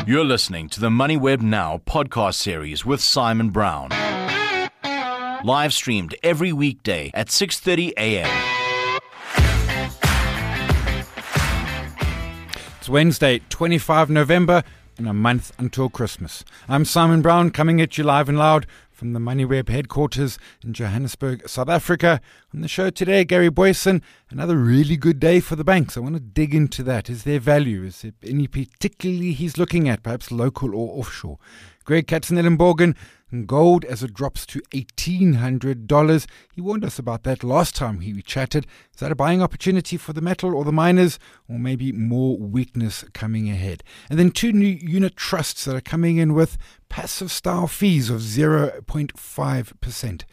You're listening to the MoneyWeb Now podcast series with Simon Brown. Live streamed every weekday at 6:30 a.m. It's Wednesday, 25 November, and a month until Christmas. I'm Simon Brown, coming at you live and loud from the MoneyWeb headquarters in Johannesburg, South Africa. On the show today, Gary Boyson. Another really good day for the banks. I want to dig into that. Is there value? Is there any particularly he's looking at, perhaps local or offshore? Greg Katzenellenborgen, gold as it drops to $1,800. He warned us about that last time we chatted. Is that a buying opportunity for the metal or the miners, or maybe more weakness coming ahead? And then two new unit trusts that are coming in with passive style fees of 0.5%.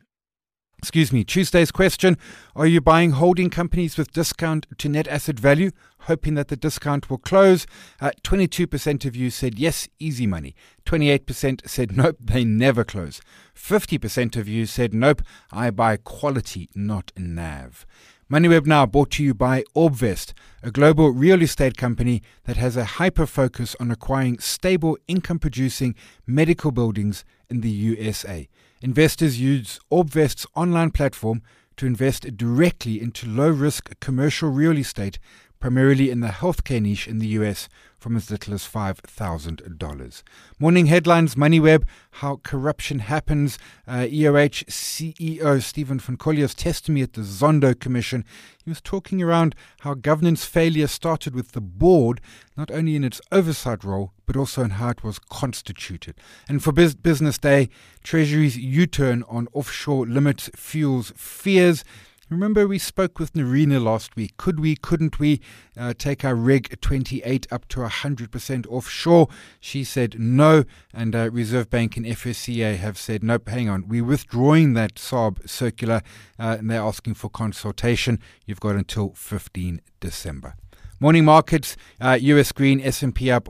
Tuesday's question: are you buying holding companies with discount to net asset value, hoping that the discount will close? 22% of you said yes, easy money. 28% said nope, they never close. 50% of you said nope, I buy quality, not NAV. MoneyWeb Now brought to you by Orbvest, a global real estate company that has a hyper-focus on acquiring stable income-producing medical buildings in the USA. Investors use Orbvest's online platform to invest directly into low-risk commercial real estate, primarily in the healthcare niche in the US, from as little as $5,000. Morning headlines, MoneyWeb, how corruption happens. EOH CEO Stephen van Colliers testimony at the Zondo Commission. He was talking around how governance failure started with the board, not only in its oversight role, but also in how it was constituted. And for Business Day, Treasury's U-turn on offshore limits fuels fears. Remember, we spoke with Narina last week. Couldn't we take our Reg 28 up to 100% offshore? She said no, and Reserve Bank and FSCA have said, nope, hang on, we're withdrawing that SARB circular, and they're asking for consultation. You've got until 15 December. Morning markets, US green, S&P up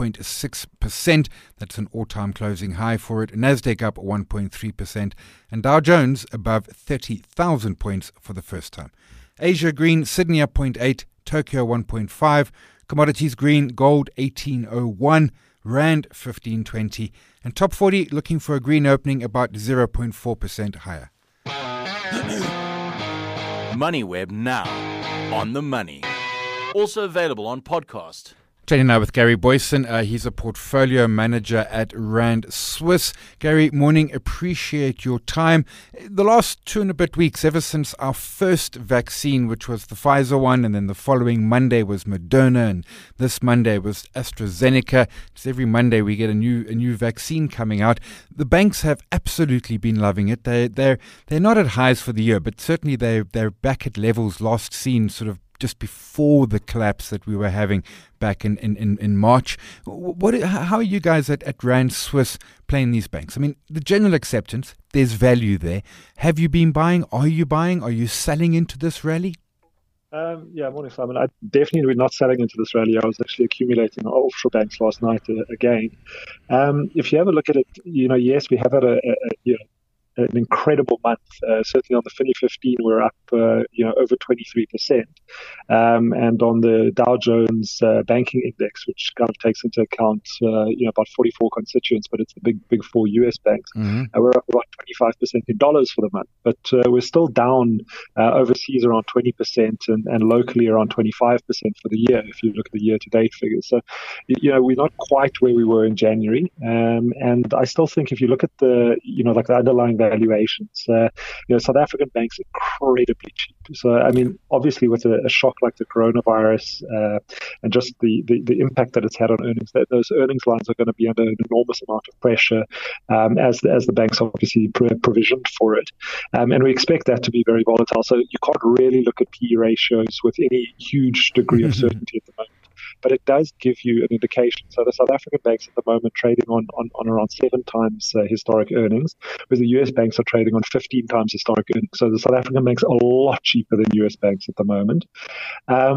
1.6%. That's an all-time closing high for it. Nasdaq up 1.3%. And Dow Jones above 30,000 points for the first time. Asia green, Sydney up 0.8, Tokyo 1.5. Commodities green, gold 1801, Rand 1520. And top 40 looking for a green opening about 0.4% higher. MoneyWeb Now, on the money. Also available on podcast. Chatting now with Gary Boyson. He's a portfolio manager at Rand Swiss. Gary, morning. Appreciate your time. The last 2 and a bit weeks, ever since our first vaccine, which was the Pfizer one, and then the following Monday was Moderna, and this Monday was AstraZeneca. It's every Monday we get a new vaccine coming out. The banks have absolutely been loving it. They're not at highs for the year, but certainly they're back at levels last seen sort of just before the collapse that we were having back in March. How are you guys at Rand Swiss playing these banks? I mean, the general acceptance, there's value there. Have you been buying? Are you buying? Are you selling into this rally? Morning, Simon. I definitely not selling into this rally. I was actually accumulating offshore banks last night again. If you have a look at it, yes, we have had an incredible month. Certainly on the FINI 15, we're up, over 23%. And on the Dow Jones banking index, which kind of takes into account, about 44 constituents, but it's the big four US banks. We're up about 25% in dollars for the month, but we're still down overseas around 20% and locally around 25% for the year, if you look at the year-to-date figures. So, we're not quite where we were in January. And I still think if you look at the underlying valuations, South African banks are incredibly cheap. So, I mean, obviously with a shock like the coronavirus and just the impact that it's had on earnings, those earnings lines are going to be under an enormous amount of pressure as the banks obviously provisioned for it. And we expect that to be very volatile. So you can't really look at PE ratios with any huge degree of certainty at the moment. But it does give you an indication. So the South African banks at the moment trading on around 7 times historic earnings, whereas the US banks are trading on 15 times historic earnings. So the South African banks are a lot cheaper than US banks at the moment.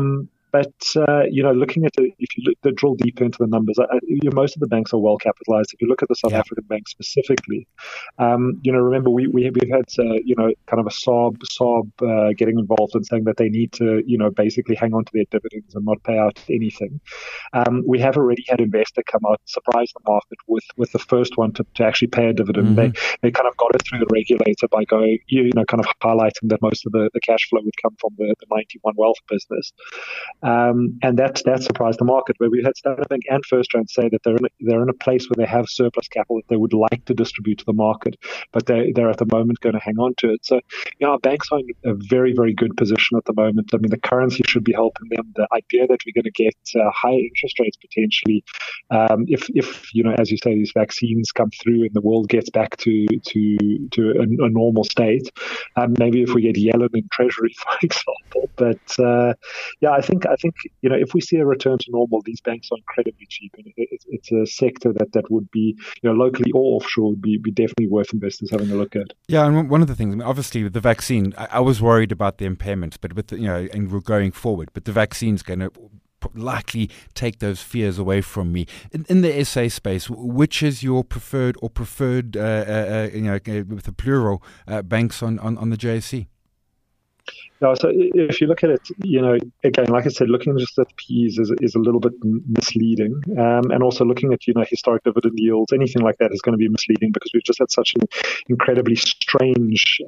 But looking at if you drill deeper into the numbers, most of the banks are well capitalized. If you look at the South African banks specifically, remember we've had kind of a Saab getting involved and saying that they need to basically hang on to their dividends and not pay out anything. We have already had Investec come out and surprise the market with the first one to actually pay a dividend. Mm-hmm. They kind of got it through the regulator by going kind of highlighting that most of the cash flow would come from the 91 Wealth business. And that surprised the market, where we had Standard Bank and FirstRand say that they're in a place where they have surplus capital that they would like to distribute to the market, but they're at the moment going to hang on to it. So, our banks are in a very, very good position at the moment. I mean, the currency should be helping them. The idea that we're going to get high interest rates potentially, if as you say, these vaccines come through and the world gets back to a normal state, maybe if we get Yellen in Treasury, for example. But I think if we see a return to normal, these banks are incredibly cheap, and it's a sector that would be locally or offshore would be definitely worth investors having a look at. Yeah, and one of the things, obviously, with the vaccine, I was worried about the impairments, but with and we're going forward, but the vaccine's going to likely take those fears away from me. In the SA space, which is your preferred with the plural banks on the JSE? No, so if you look at it, again, like I said, looking just at P's is a little bit misleading. And also looking at, historic dividend yields, anything like that is going to be misleading because we've just had such an incredibly strange,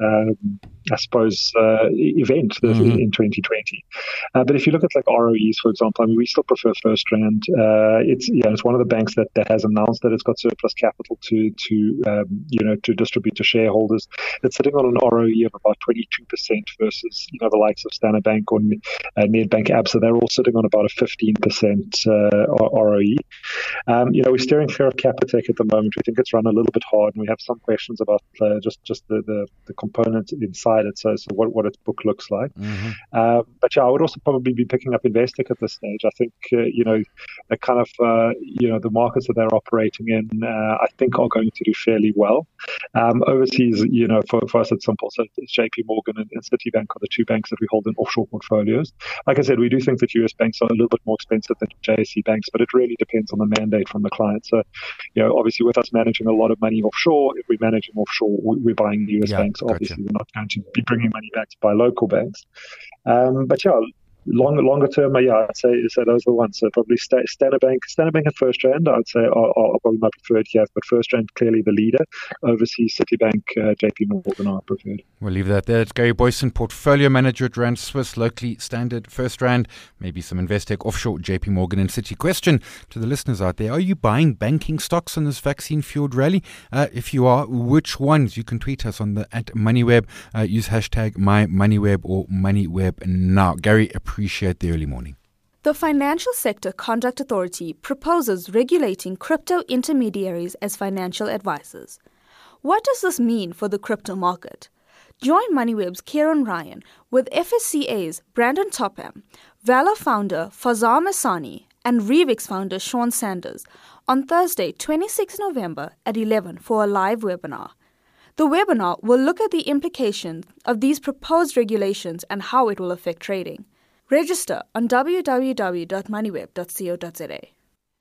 event in 2020. But if you look at like ROEs, for example, I mean, we still prefer FirstRand. It's one of the banks that has announced that it's got surplus capital to distribute to shareholders. It's sitting on an ROE of about 22% versus the likes of Standard Bank or Nedbank Absa. They're all sitting on about a 15% ROE. We're steering clear of Capitec at the moment. We think it's run a little bit hard, and we have some questions about just the components inside it. So what its book looks like. Mm-hmm. But I would also probably be picking up Investec at this stage. I think the kind of the markets that they're operating in, I think are going to do fairly well. Overseas, for us it's simple. So it's JP Morgan and Citibank are the two banks that we hold in offshore portfolios. Like I said, we do think that US banks are a little bit more expensive than JSE banks, but it really depends on the mandate from the client. So, obviously with us managing a lot of money offshore, if we're managing offshore, we're buying US banks. Obviously, we're not going to be bringing money back to buy local banks. Longer term, I'd say those are the ones. So probably Standard Bank and FirstRand, I'd say are probably my preferred here. But FirstRand clearly the leader. Overseas, Citibank, JP Morgan are preferred. We'll leave that there. It's Gary Boyson, Portfolio Manager at Rand Swiss, locally Standard, FirstRand, maybe some Investec, offshore, JP Morgan and Citi. Question to the listeners out there: are you buying banking stocks on this vaccine-fueled rally? If you are, which ones? You can tweet us on at MoneyWeb. Use hashtag MyMoneyWeb or MoneyWeb now. Gary, appreciate the early morning. The Financial Sector Conduct Authority proposes regulating crypto intermediaries as financial advisors. What does this mean for the crypto market? Join MoneyWeb's Kieran Ryan with FSCA's Brandon Topham, Valor founder Fazar Masani, and Revix founder Sean Sanders on Thursday, 26 November at 11 for a live webinar. The webinar will look at the implications of these proposed regulations and how it will affect trading. Register on www.moneyweb.co.za.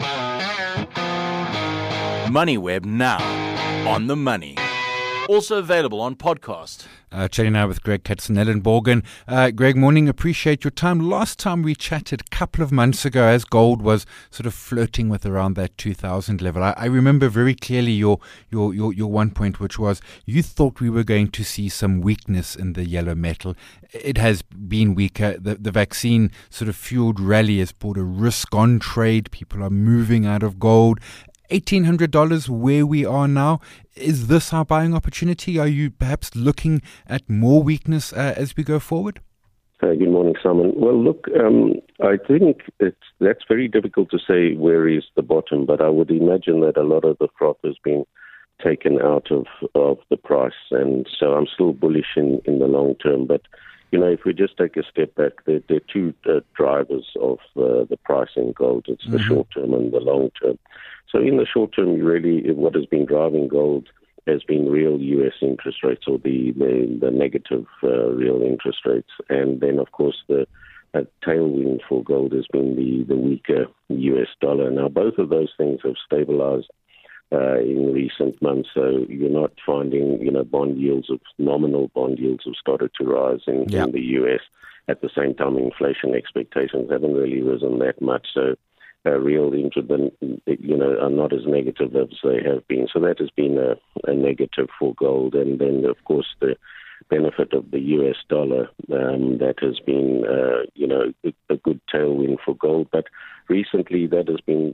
MoneyWeb now, on the money. Also available on podcast. Chatting now with Greg Katzenellenborgen. Greg, morning. Appreciate your time. Last time we chatted a couple of months ago, as gold was sort of flirting with around that 2,000 level. I remember very clearly your one point, which was you thought we were going to see some weakness in the yellow metal. It has been weaker. The vaccine sort of fueled rally has brought a risk on trade. People are moving out of gold. $1,800 where we are now. Is this our buying opportunity? Are you perhaps looking at more weakness as we go forward? Good morning, Simon. Well, look, I think that's very difficult to say where is the bottom, but I would imagine that a lot of the froth has been taken out of the price, and so I'm still bullish in the long term. But, if we just take a step back, there are two drivers of the price in gold. It's the short term and the long term. So in the short term, really, what has been driving gold has been real U.S. interest rates, or the negative real interest rates, and then of course the a tailwind for gold has been the weaker US dollar. Now, both of those things have stabilized in recent months, so you're not finding, nominal bond yields have started to rise in the US. At the same time, inflation expectations haven't really risen that much, so real interest, are not as negative as they have been. So that has been a negative for gold. And then, of course, the benefit of the US dollar, that has been, a good tailwind for gold. But recently that has been,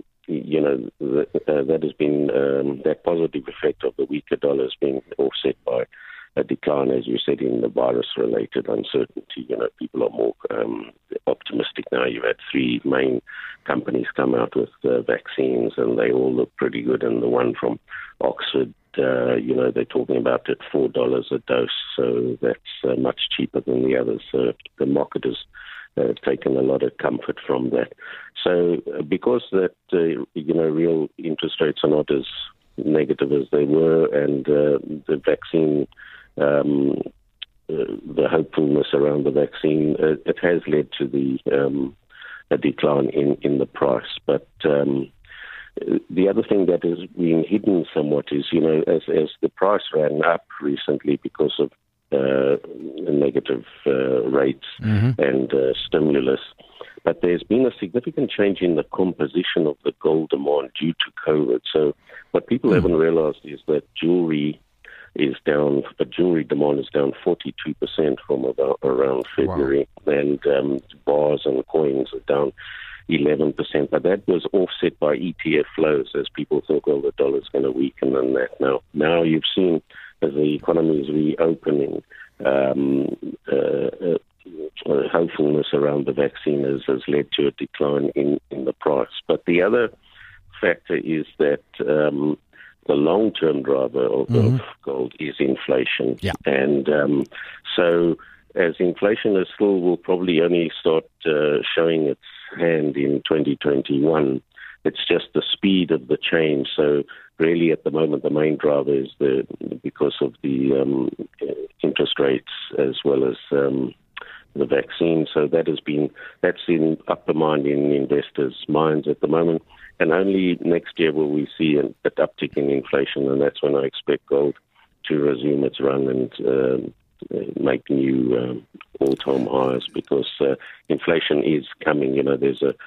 that positive effect of the weaker dollar has been offset by a decline, as you said, in the virus-related uncertainty. People are more optimistic now. You've had 3 main companies come out with vaccines, and they all look pretty good. And the one from Oxford, they're talking about it $4 a dose, so that's much cheaper than the others. So the market has taken a lot of comfort from that. So because that, real interest rates are not as negative as they were, and the vaccine, the hopefulness around the vaccine, it has led to a decline in the price. But the other thing that has been hidden somewhat is, as the price ran up recently because of negative rates and stimulus, but there's been a significant change in the composition of the gold demand due to COVID. So what people haven't realized is that jewelry is down, but jewelry demand is down 42% from around February, and bars and coins are down 11%. But that was offset by ETF flows, as people thought, well, the dollar's going to weaken and that. Now you've seen, as the economy is reopening, hopefulness around the vaccine has led to a decline in the price. But the other factor is that the long-term driver of gold is inflation. Yeah. And so as inflation will probably only start showing its hand in 2021, it's just the speed of the change. So really at the moment, the main driver is because of the interest rates as well as the vaccine. So that's in upper mind in investors' minds at the moment. And only next year will we see an uptick in inflation, and that's when I expect gold to resume its run and make new all-time highs, because inflation is coming. There's a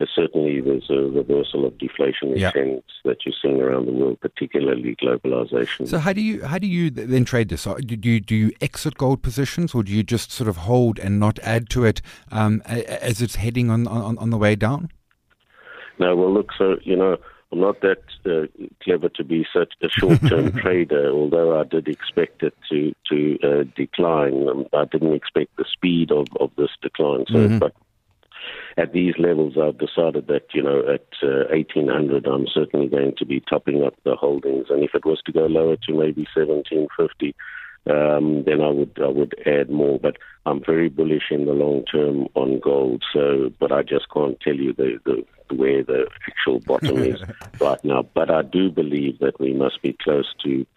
reversal of deflationary trends that you're seeing around the world, particularly globalization. So how do you then trade this? Do you exit gold positions, or do you just sort of hold and not add to it as it's heading on the way down? No, well, look, so, I'm not that clever to be such a short-term trader, although I did expect it to decline. I didn't expect the speed of this decline. So, but at these levels, I've decided that, at 1,800, I'm certainly going to be topping up the holdings. And if it was to go lower to maybe 1,750, then I would add more. But I'm very bullish in the long term on gold. So, but I just can't tell you where the actual bottom is right now. But I do believe that we must be close to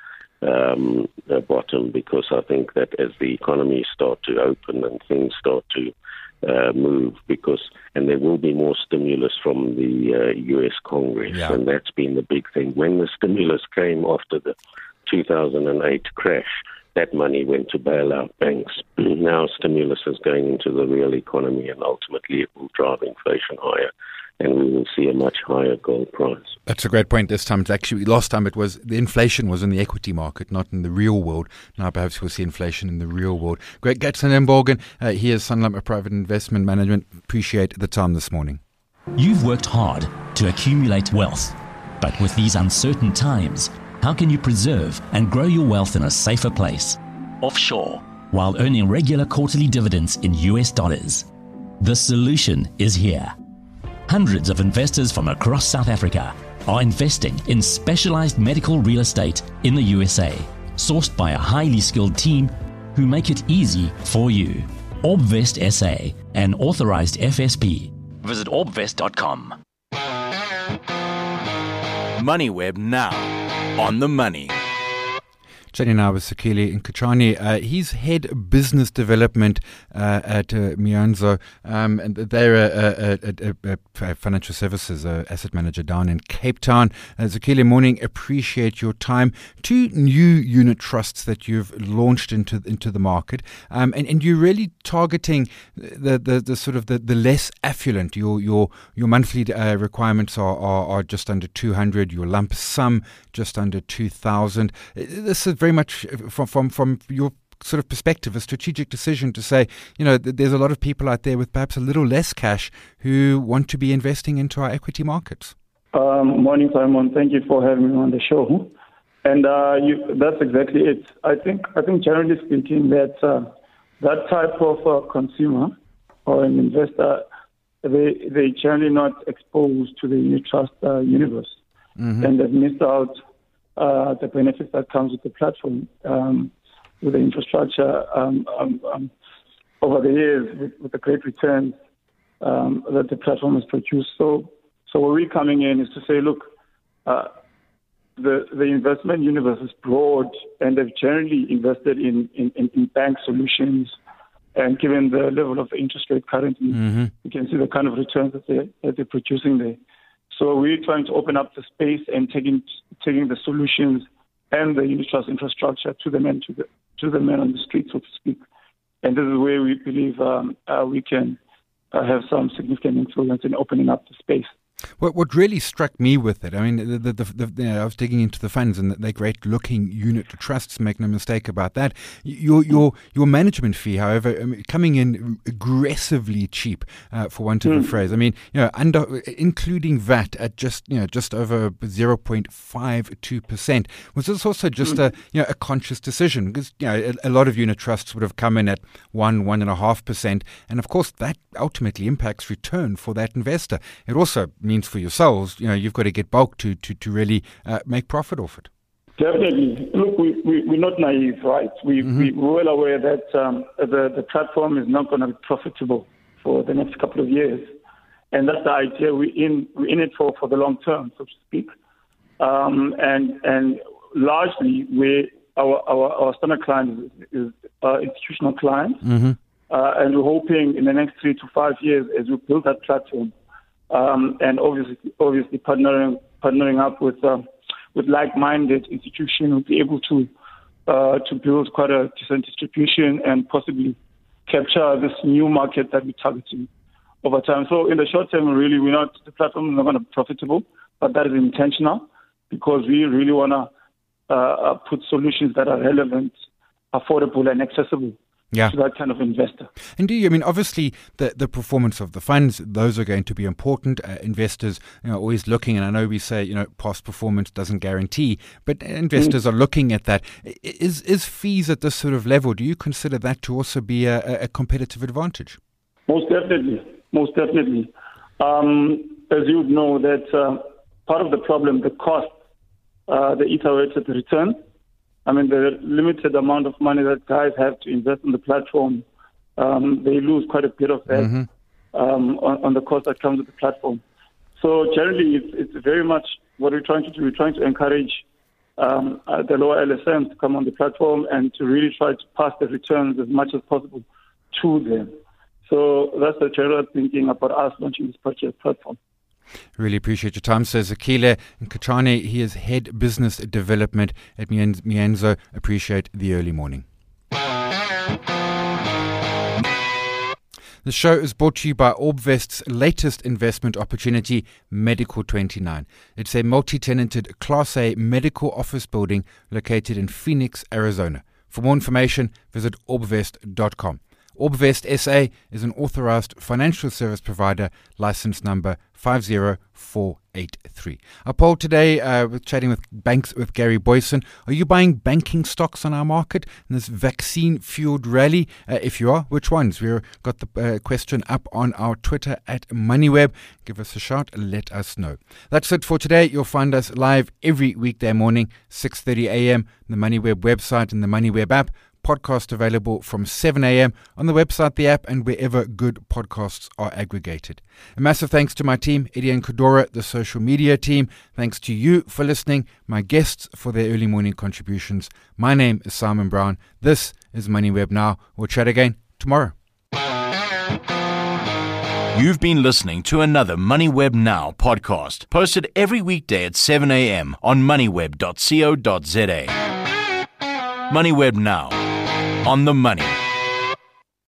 a bottom, because I think that as the economies start to open and things start to move, and there will be more stimulus from the U.S. Congress, and that's been the big thing. When the stimulus came after the 2008 crash, that money went to bail out banks. Now stimulus is going into the real economy, and ultimately it will drive inflation higher, and we will see a much higher gold price. That's a great point. This time, last time the inflation was in the equity market, not in the real world. Now perhaps we'll see inflation in the real world. Greg Gatson-Morgan, he is Sanlam Private Investment Management. Appreciate the time this morning. You've worked hard to accumulate wealth, but with these uncertain times, how can you preserve and grow your wealth in a safer place? Offshore, while earning regular quarterly dividends in US dollars. The solution is here. Hundreds of investors from across South Africa are investing in specialized medical real estate in the USA, sourced by a highly skilled team who make it easy for you. Orbvest SA, an authorized FSP. Visit orbvest.com. MoneyWeb now. On the money. Chatting now with Sekile Nkatshane. He's head business development at Mianzo, and they're a financial services asset manager down in Cape Town. Sekile, morning. Appreciate your time. 2 new unit trusts that you've launched into the market, and you're really targeting the sort of the less affluent. Your monthly requirements are just under 200. Your lump sum just under 2,000. This is very much from your sort of perspective, a strategic decision to say, there's a lot of people out there with perhaps a little less cash who want to be investing into our equity markets. Morning, Simon. Thank you for having me on the show. And that's exactly it. I think generally speaking that type of consumer or an investor, they generally not exposed to the unit trust universe, and they've missed out the benefits that comes with the platform, with the infrastructure over the years, with the great returns that the platform has produced. So where we're coming in is to say, look, the investment universe is broad, and they've generally invested in bank solutions. And given the level of interest rate currently, you can see the kind of returns that they're producing there. So we're trying to open up the space and taking the solutions and the unit trust infrastructure to the men on the street, so to speak. And this is where we believe we can have some significant influence in opening up the space. What really struck me with it, I mean, I was digging into the funds, and they're great-looking unit trusts. Make no mistake about that. Your management fee, however, coming in aggressively cheap, for want of a phrase. I mean, including VAT at just over 0.52%. Was this also just a conscious decision? Because a lot of unit trusts would have come in at 1.5%, and of course that ultimately impacts return for that investor. It also means for yourselves, you've got to get bulk to really make profit off it. Definitely. Look, we're not naive, right? We're well aware that the platform is not going to be profitable for the next couple of years, and that's the idea. We're in it for the long term, so to speak. And largely, our standard client is institutional clients, and we're hoping in the next 3 to 5 years, as we build that platform. And obviously partnering up with like-minded institutions, will be able to build quite a decent distribution and possibly capture this new market that we're targeting over time. So in the short term, really, the platform is not going to be profitable, but that is intentional because we really want to put solutions that are relevant, affordable, and accessible. To that kind of investor. And obviously the performance of the funds, those are going to be important. Investors always looking, and I know we say past performance doesn't guarantee, but investors are looking at that. Is fees at this sort of level, do you consider that to also be a competitive advantage? Most definitely. As you would know, that part of the problem, the cost, the iterated return. I mean, the limited amount of money that guys have to invest in the platform, they lose quite a bit of that on the cost that comes with the platform. So generally, it's very much what we're trying to do. We're trying to encourage the lower LSMs to come on the platform and to really try to pass the returns as much as possible to them. So that's the general thinking about us launching this platform. Really appreciate your time, Sir Sekile Nkatshane. He is head business development at Mianzo. Appreciate the early morning. The show is brought to you by Orbvest's latest investment opportunity, Medical 29. It's a multi-tenanted Class A medical office building located in Phoenix, Arizona. For more information, visit orbvest.com. Orbvest SA is an authorized financial service provider, license number 50483. Our poll today, we're chatting with banks with Gary Boyson. Are you buying banking stocks on our market in this vaccine-fueled rally? If you are, which ones? We've got the question up on our Twitter at MoneyWeb. Give us a shout, let us know. That's it for today. You'll find us live every weekday morning, 6:30 a.m. on the MoneyWeb website and the MoneyWeb app. podcast available from 7 a.m. on the website, the app, and wherever good podcasts are aggregated. A massive thanks to my team, Eddie and Kodora, the social media team. Thanks to you for listening, my guests for their early morning contributions. My name is Simon Brown. This is MoneyWeb Now. We'll chat again tomorrow. You've been listening to another MoneyWeb Now podcast, posted every weekday at 7 a.m. on moneyweb.co.za. MoneyWeb Now, on the money.